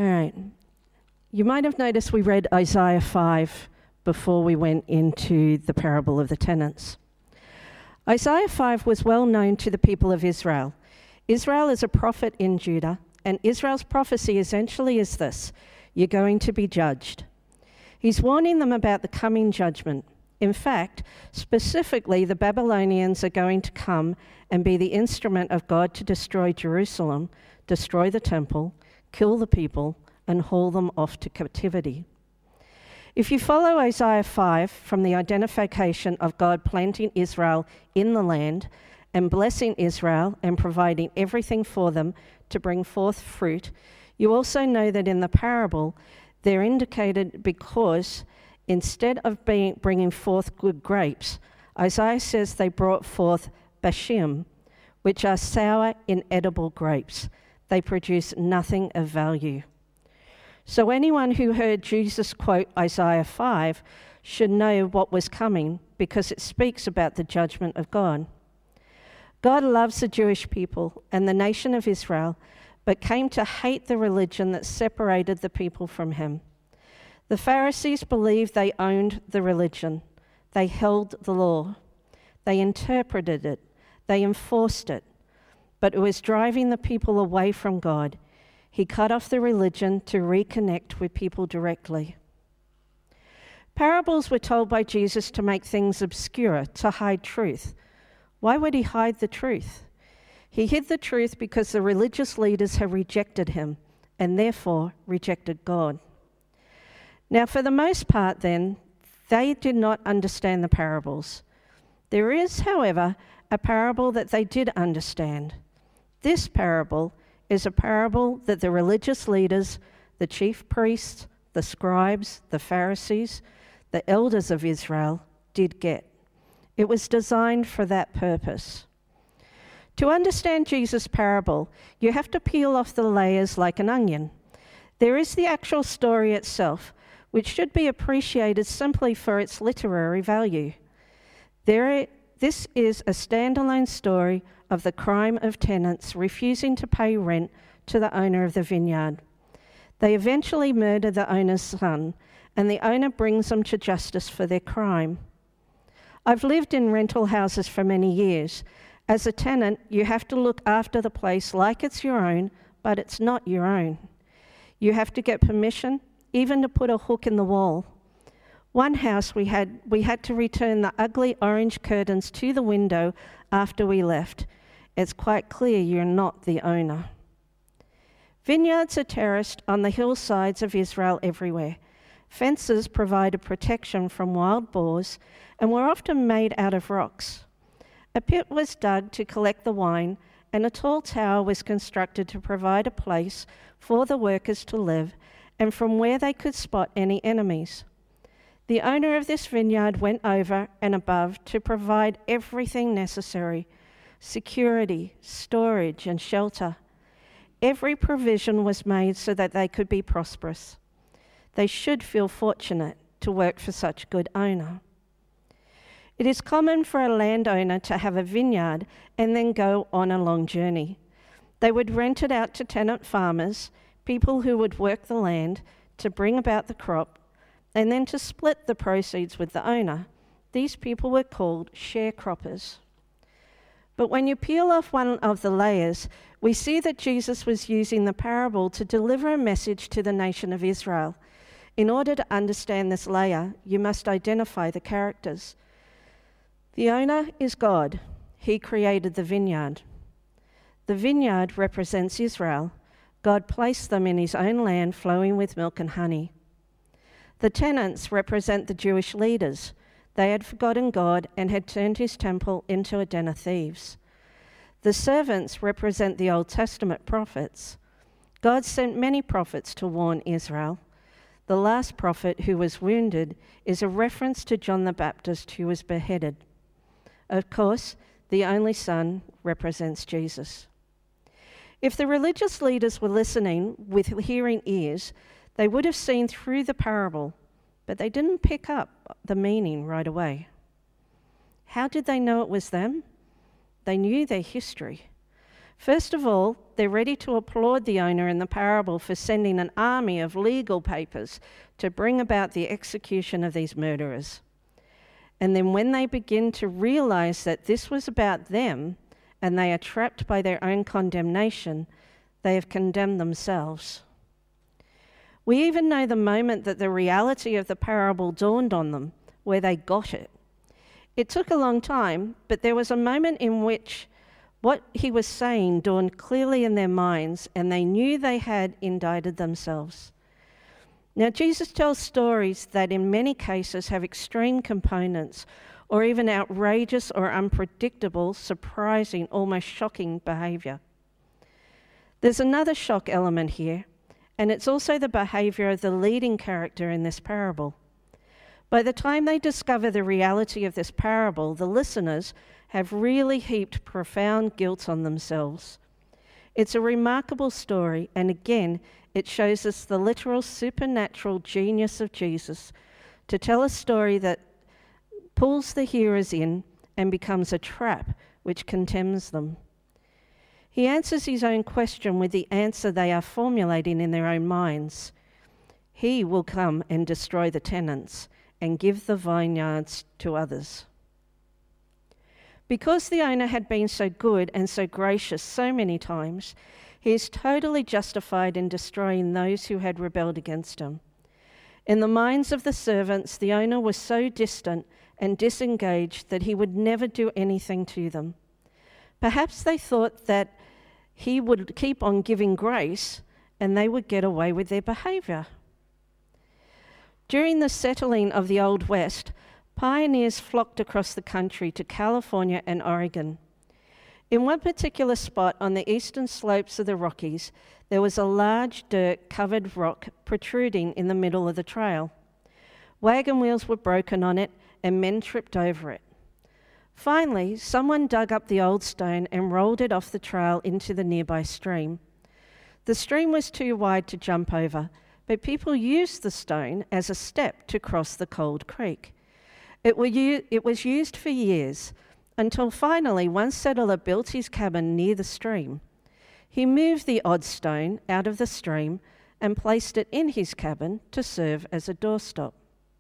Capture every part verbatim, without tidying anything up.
All right. You might have noticed we read Isaiah five before we went into the parable of the tenants. Isaiah five was well known to the people of Israel. Israel is a prophet in Judah, and Israel's prophecy essentially is this: you're going to be judged. He's warning them about the coming judgment. In fact, specifically, the Babylonians are going to come and be the instrument of God to destroy Jerusalem, destroy the temple, kill the people, and haul them off to captivity. If you follow Isaiah five from the identification of God planting Israel in the land and blessing Israel and providing everything for them to bring forth fruit, you also know that in the parable they're indicated because instead of being, bringing forth good grapes, Isaiah says they brought forth bashim, which are sour, inedible grapes. They produce nothing of value. So anyone who heard Jesus quote Isaiah five should know what was coming because it speaks about the judgment of God. God loves the Jewish people and the nation of Israel, but came to hate the religion that separated the people from him. The Pharisees believed they owned the religion. They held the law. They interpreted it. They enforced it. But it was driving the people away from God. He cut off the religion to reconnect with people directly. Parables were told by Jesus to make things obscure, to hide truth. Why would he hide the truth? He hid the truth because the religious leaders had rejected him and therefore rejected God. Now, for the most part, then, they did not understand the parables. There is, however, a parable that they did understand. This parable is a parable that the religious leaders, the chief priests, the scribes, the Pharisees, the elders of Israel did get. It was designed for that purpose. To understand Jesus' parable, you have to peel off the layers like an onion. There is the actual story itself, which should be appreciated simply for its literary value. There, this is a standalone story of the crime of tenants refusing to pay rent to the owner of the vineyard. They eventually murder the owner's son, and the owner brings them to justice for their crime. I've lived in rental houses for many years. As a tenant, you have to look after the place like it's your own, but it's not your own. You have to get permission, even to put a hook in the wall. One house we had, we had to return the ugly orange curtains to the window after we left. It's quite clear you're not the owner. Vineyards are terraced on the hillsides of Israel everywhere. Fences provided protection from wild boars and were often made out of rocks. A pit was dug to collect the wine, and a tall tower was constructed to provide a place for the workers to live and from where they could spot any enemies. The owner of this vineyard went over and above to provide everything necessary: security, storage, and shelter. Every provision was made so that they could be prosperous. They should feel fortunate to work for such a good owner. It is common for a landowner to have a vineyard and then go on a long journey. They would rent it out to tenant farmers, people who would work the land to bring about the crop, and then to split the proceeds with the owner. These people were called sharecroppers. But when you peel off one of the layers, we see that Jesus was using the parable to deliver a message to the nation of Israel. In order to understand this layer, you must identify the characters. The owner is God. He created the vineyard. The vineyard represents Israel. God placed them in his own land flowing with milk and honey. The tenants represent the Jewish leaders. They had forgotten God and had turned his temple into a den of thieves. The servants represent the Old Testament prophets. God sent many prophets to warn Israel. The last prophet who was wounded is a reference to John the Baptist, who was beheaded. Of course, the only Son represents Jesus. If the religious leaders were listening with hearing ears, they would have seen through the parable, but they didn't pick up the meaning right away. How did they know it was them? They knew their history. First of all, they're ready to applaud the owner in the parable for sending an army of legal papers to bring about the execution of these murderers. And then when they begin to realize that this was about them and they are trapped by their own condemnation, they have condemned themselves. We even know the moment that the reality of the parable dawned on them, where they got it. It took a long time, but there was a moment in which what he was saying dawned clearly in their minds, and they knew they had indicted themselves. Now, Jesus tells stories that in many cases have extreme components, or even outrageous or unpredictable, surprising, almost shocking behaviour. There's another shock element here, and it's also the behaviour of the leading character in this parable. By the time they discover the reality of this parable, the listeners have really heaped profound guilt on themselves. It's a remarkable story, and again, it shows us the literal supernatural genius of Jesus to tell a story that pulls the hearers in and becomes a trap which condemns them. He answers his own question with the answer they are formulating in their own minds. He will come and destroy the tenants and give the vineyards to others. Because the owner had been so good and so gracious so many times, he is totally justified in destroying those who had rebelled against him. In the minds of the servants, the owner was so distant and disengaged that he would never do anything to them. Perhaps they thought that he would keep on giving grace and they would get away with their behaviour. During the settling of the Old West, pioneers flocked across the country to California and Oregon. In one particular spot on the eastern slopes of the Rockies, there was a large dirt-covered rock protruding in the middle of the trail. Wagon wheels were broken on it and men tripped over it. Finally, someone dug up the old stone and rolled it off the trail into the nearby stream. The stream was too wide to jump over, but people used the stone as a step to cross the cold creek. It was used for years, until finally one settler built his cabin near the stream. He moved the odd stone out of the stream and placed it in his cabin to serve as a doorstop.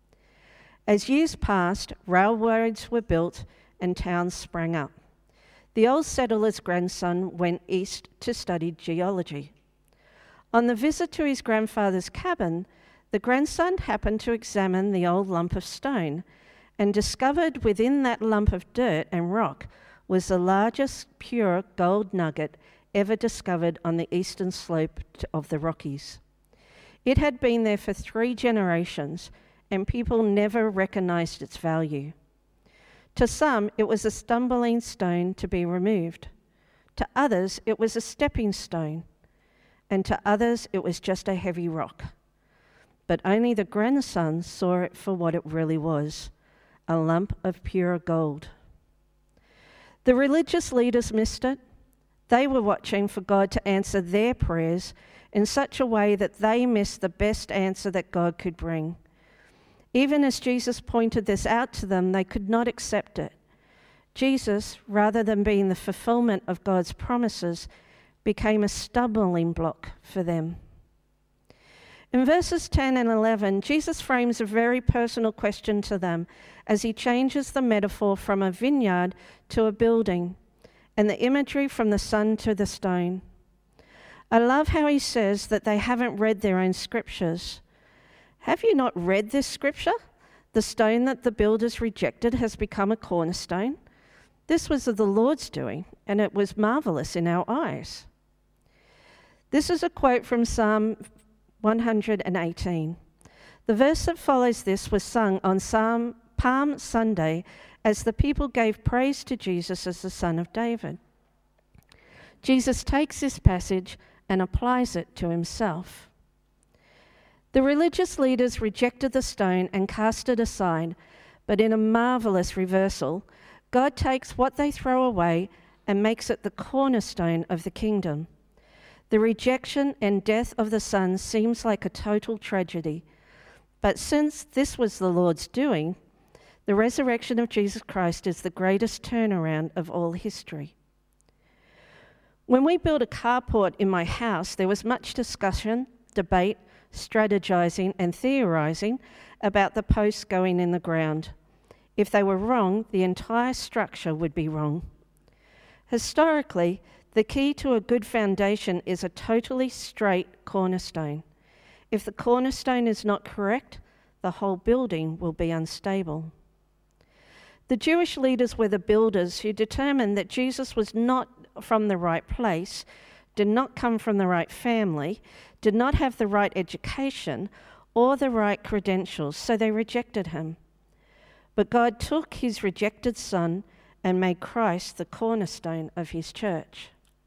As years passed, railroads were built and towns sprang up. The old settler's grandson went east to study geology. On the visit to his grandfather's cabin, the grandson happened to examine the old lump of stone and discovered within that lump of dirt and rock was the largest pure gold nugget ever discovered on the eastern slope of the Rockies. It had been there for three generations, and people never recognized its value. To some, it was a stumbling stone to be removed. To others, it was a stepping stone. And to others, it was just a heavy rock. But only the grandson saw it for what it really was, a lump of pure gold. The religious leaders missed it. They were watching for God to answer their prayers in such a way that they missed the best answer that God could bring. Even as Jesus pointed this out to them, they could not accept it. Jesus, rather than being the fulfillment of God's promises, became a stumbling block for them. In verses ten and eleven, Jesus frames a very personal question to them as he changes the metaphor from a vineyard to a building and the imagery from the sun to the stone. I love how he says that they haven't read their own scriptures. Have you not read this scripture? The stone that the builders rejected has become a cornerstone. This was of the Lord's doing, and it was marvelous in our eyes. This is a quote from Psalm one hundred eighteen. The verse that follows this was sung on Psalm, Palm Sunday as the people gave praise to Jesus as the Son of David. Jesus takes this passage and applies it to himself. The religious leaders rejected the stone and cast it aside, but in a marvelous reversal, God takes what they throw away and makes it the cornerstone of the kingdom. The rejection and death of the Son seems like a total tragedy, but since this was the Lord's doing, the resurrection of Jesus Christ is the greatest turnaround of all history. When we built a carport in my house, there was much discussion, debate, strategizing, and theorizing about the posts going in the ground. If they were wrong, the entire structure would be wrong. Historically, the key to a good foundation is a totally straight cornerstone. If the cornerstone is not correct, the whole building will be unstable. The Jewish leaders were the builders who determined that Jesus was not from the right place, did not come from the right family, did not have the right education or the right credentials, so they rejected him. But God took his rejected son and made Christ the cornerstone of his church.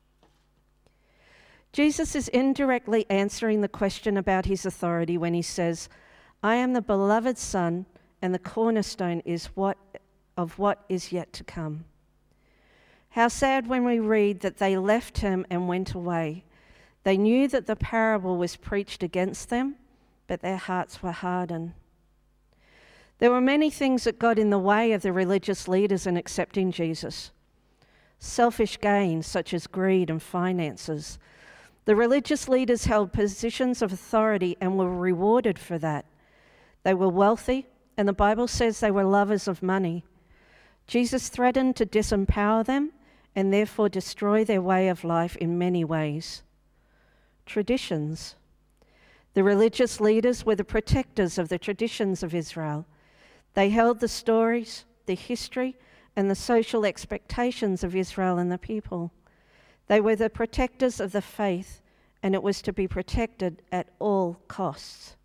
Jesus is indirectly answering the question about his authority when he says, I am the beloved Son, and the cornerstone is what of what is yet to come. How sad when we read that they left him and went away. They knew that the parable was preached against them, but their hearts were hardened. There were many things that got in the way of the religious leaders in accepting Jesus. Selfish gain, such as greed and finances. The religious leaders held positions of authority and were rewarded for that. They were wealthy, and the Bible says they were lovers of money. Jesus threatened to disempower them and therefore destroy their way of life in many ways. Traditions. The religious leaders were the protectors of the traditions of Israel. They held the stories, the history, and the social expectations of Israel and the people. They were the protectors of the faith, and it was to be protected at all costs.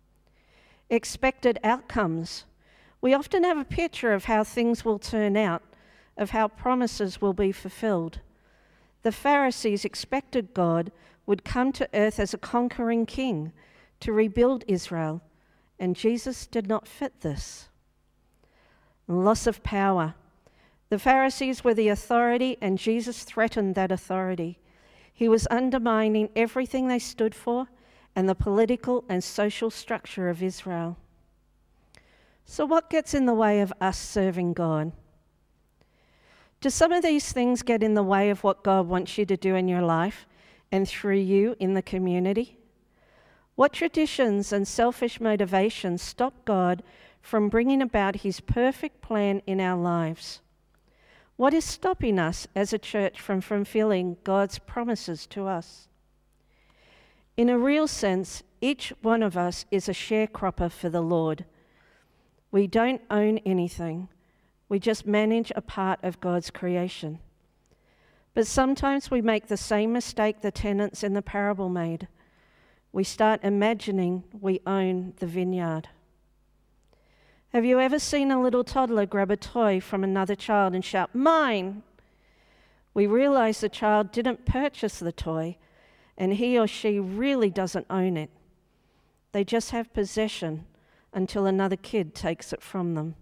Expected outcomes. We often have a picture of how things will turn out, of how promises will be fulfilled. The Pharisees expected God would come to earth as a conquering king to rebuild Israel, and Jesus did not fit this. Loss of power. The Pharisees were the authority, and Jesus threatened that authority. He was undermining everything they stood for and the political and social structure of Israel. So what gets in the way of us serving God? Do some of these things get in the way of what God wants you to do in your life and through you in the community? What traditions and selfish motivations stop God from bringing about his perfect plan in our lives? What is stopping us as a church from fulfilling God's promises to us? In a real sense, each one of us is a sharecropper for the Lord. We don't own anything. We just manage a part of God's creation. But sometimes we make the same mistake the tenants in the parable made. We start imagining we own the vineyard. Have you ever seen a little toddler grab a toy from another child and shout, "Mine"? We realize the child didn't purchase the toy, and he or she really doesn't own it. They just have possession until another kid takes it from them.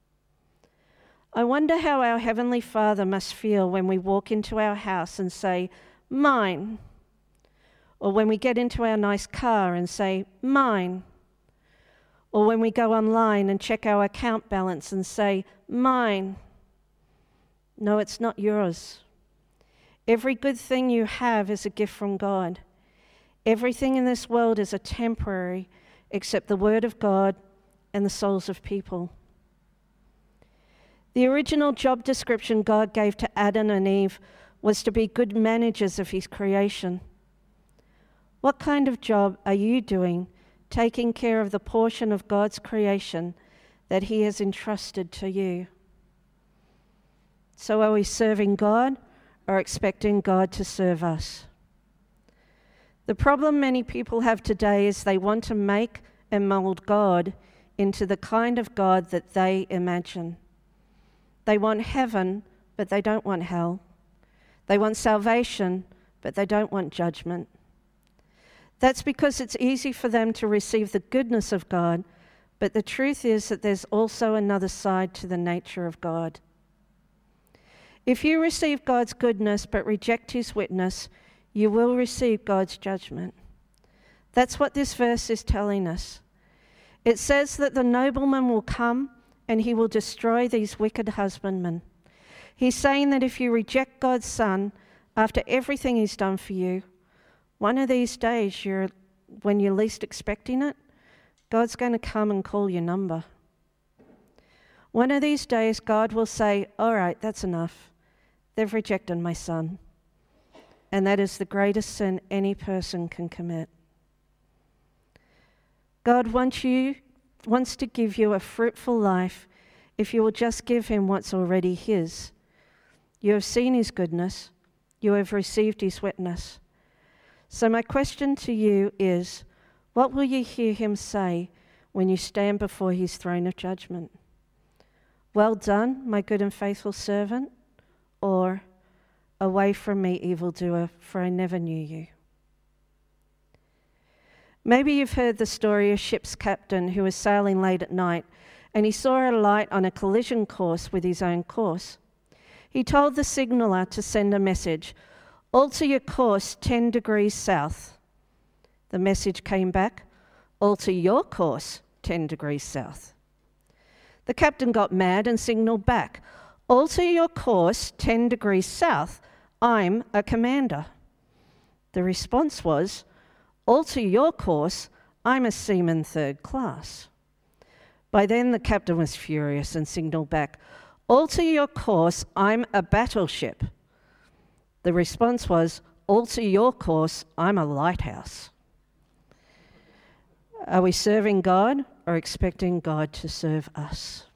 I wonder how our Heavenly Father must feel when we walk into our house and say, "Mine," or when we get into our nice car and say, "Mine," or when we go online and check our account balance and say, "Mine." No, it's not yours. Every good thing you have is a gift from God. Everything in this world is a temporary, except the Word of God and the souls of people. The original job description God gave to Adam and Eve was to be good managers of his creation. What kind of job are you doing taking care of the portion of God's creation that he has entrusted to you? So are we serving God or expecting God to serve us? The problem many people have today is they want to make and mold God into the kind of God that they imagine. They want heaven, but they don't want hell. They want salvation, but they don't want judgment. That's because it's easy for them to receive the goodness of God, but the truth is that there's also another side to the nature of God. If you receive God's goodness but reject his witness, you will receive God's judgment. That's what this verse is telling us. It says that the nobleman will come and he will destroy these wicked husbandmen. He's saying that if you reject God's Son, After everything he's done for you, one of these days, you're, when you're least expecting it, God's going to come and call your number. One of these days, God will say, all right, that's enough. They've rejected my son. And that is the greatest sin any person can commit. God wants you, wants to give you a fruitful life if you will just give him what's already his. You have seen his goodness. You have received his witness. So my question to you is, what will you hear him say when you stand before his throne of judgment? Well done, my good and faithful servant, or away from me, evildoer, for I never knew you. Maybe you've heard the story of a ship's captain who was sailing late at night and he saw a light on a collision course with his own course. He told the signaller to send a message, alter your course ten degrees south. The message came back, alter your course ten degrees south. The captain got mad and signalled back, alter your course ten degrees south. I'm a commander. The response was, alter your course, I'm a seaman third class. By then the captain was furious and signalled back, alter your course, I'm a battleship. The response was, alter your course, I'm a lighthouse. Are we serving God or expecting God to serve us?